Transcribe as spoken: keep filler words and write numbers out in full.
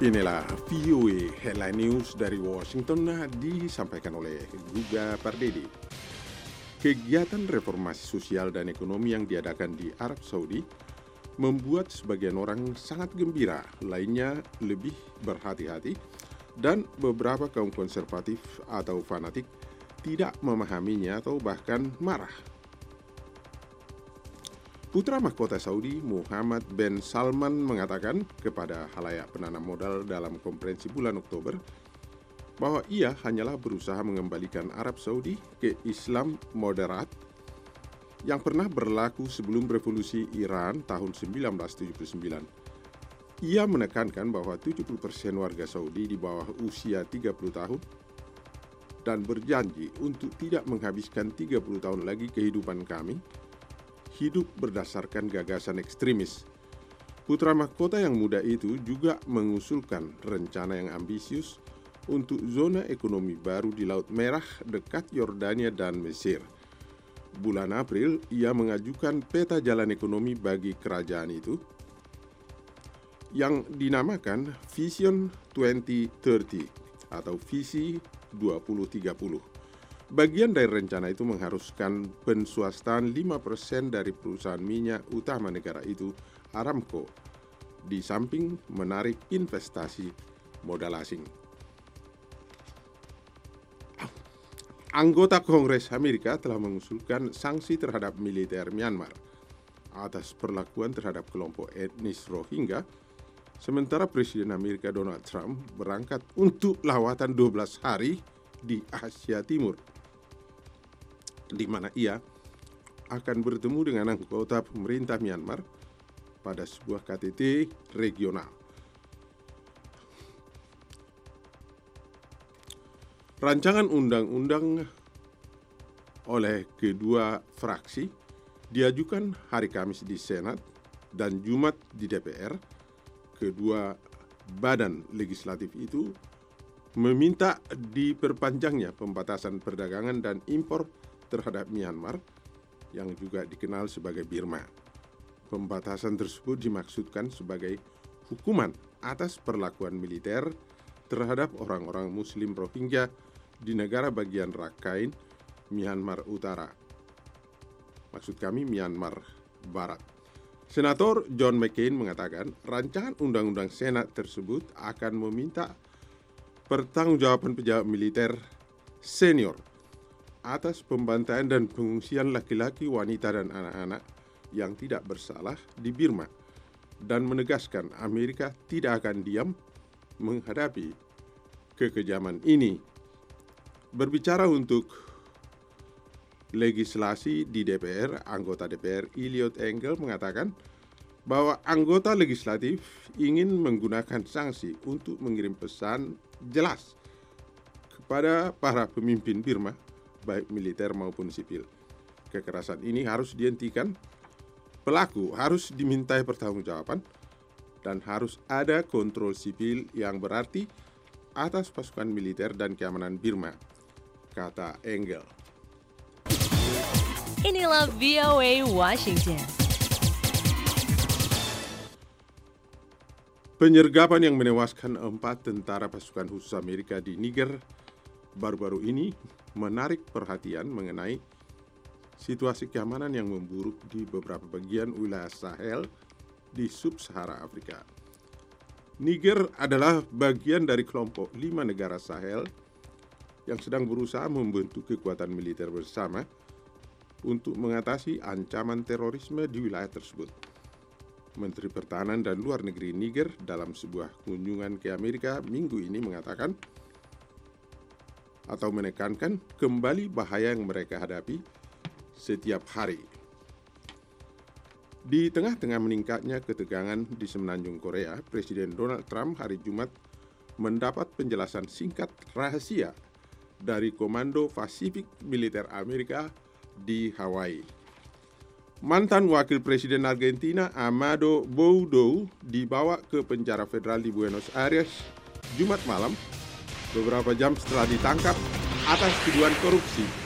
Inilah V O A Headline News dari Washington disampaikan oleh Guga Pardede. Kegiatan reformasi sosial dan ekonomi yang diadakan di Arab Saudi membuat sebagian orang sangat gembira, lainnya lebih berhati-hati, dan beberapa kaum konservatif atau fanatik tidak memahaminya atau bahkan marah. Putra mahkota Saudi Muhammad bin Salman mengatakan kepada khalayak penanam modal dalam konferensi bulan Oktober bahwa ia hanyalah berusaha mengembalikan Arab Saudi ke Islam moderat yang pernah berlaku sebelum revolusi Iran tahun seribu sembilan ratus tujuh puluh sembilan. Ia menekankan bahwa tujuh puluh persen warga Saudi di bawah usia tiga puluh tahun dan berjanji untuk tidak menghabiskan tiga puluh tahun lagi kehidupan kami hidup berdasarkan gagasan ekstremis. Putra mahkota yang muda itu juga mengusulkan rencana yang ambisius untuk zona ekonomi baru di Laut Merah dekat Yordania dan Mesir. Bulan April, ia mengajukan peta jalan ekonomi bagi kerajaan itu yang dinamakan Vision dua ribu tiga puluh atau Visi dua ribu tiga puluh. Bagian dari rencana itu mengharuskan penswastaan lima persen dari perusahaan minyak utama negara itu, Aramco, di samping menarik investasi modal asing. Anggota Kongres Amerika telah mengusulkan sanksi terhadap militer Myanmar atas perlakuan terhadap kelompok etnis Rohingya, sementara Presiden Amerika Donald Trump berangkat untuk lawatan dua belas hari di Asia Timur, di mana ia akan bertemu dengan anggota pemerintah Myanmar pada sebuah K T T regional. Rancangan undang-undang oleh kedua fraksi diajukan hari Kamis di Senat dan Jumat di D P R. Kedua badan legislatif itu meminta diperpanjangnya pembatasan perdagangan dan impor terhadap Myanmar yang juga dikenal sebagai Burma. Pembatasan tersebut dimaksudkan sebagai hukuman atas perlakuan militer terhadap orang-orang Muslim Rohingya di negara bagian Rakhine, Myanmar Utara. Maksud kami Myanmar Barat. Senator John McCain mengatakan rancangan undang-undang Senat tersebut akan meminta pertanggungjawaban pejabat militer senior atas pembantaian dan pengungsian laki-laki, wanita, dan anak-anak yang tidak bersalah di Burma dan menegaskan Amerika tidak akan diam menghadapi kekejaman ini. Berbicara untuk legislasi di D P R, anggota D P R Eliot Engel mengatakan bahwa anggota legislatif ingin menggunakan sanksi untuk mengirim pesan jelas kepada para pemimpin Burma, baik militer maupun sipil. Kekerasan ini harus dihentikan, pelaku harus dimintai pertanggungjawaban, dan harus ada kontrol sipil yang berarti atas pasukan militer dan keamanan Burma, kata Engel. Inilah V O A Washington. Penyergapan yang menewaskan empat tentara pasukan khusus Amerika di Niger baru-baru ini menarik perhatian mengenai situasi keamanan yang memburuk di beberapa bagian wilayah Sahel di sub-Sahara Afrika. Niger adalah bagian dari kelompok lima negara Sahel yang sedang berusaha membentuk kekuatan militer bersama untuk mengatasi ancaman terorisme di wilayah tersebut. Menteri Pertahanan dan Luar Negeri Niger dalam sebuah kunjungan ke Amerika minggu ini mengatakan atau menekankan kembali bahaya yang mereka hadapi setiap hari. Di tengah-tengah meningkatnya ketegangan di semenanjung Korea, Presiden Donald Trump hari Jumat mendapat penjelasan singkat rahasia dari Komando Pasifik Militer Amerika di Hawaii. Mantan Wakil Presiden Argentina Amado Boudou dibawa ke penjara federal di Buenos Aires Jumat malam, beberapa jam setelah ditangkap atas tuduhan korupsi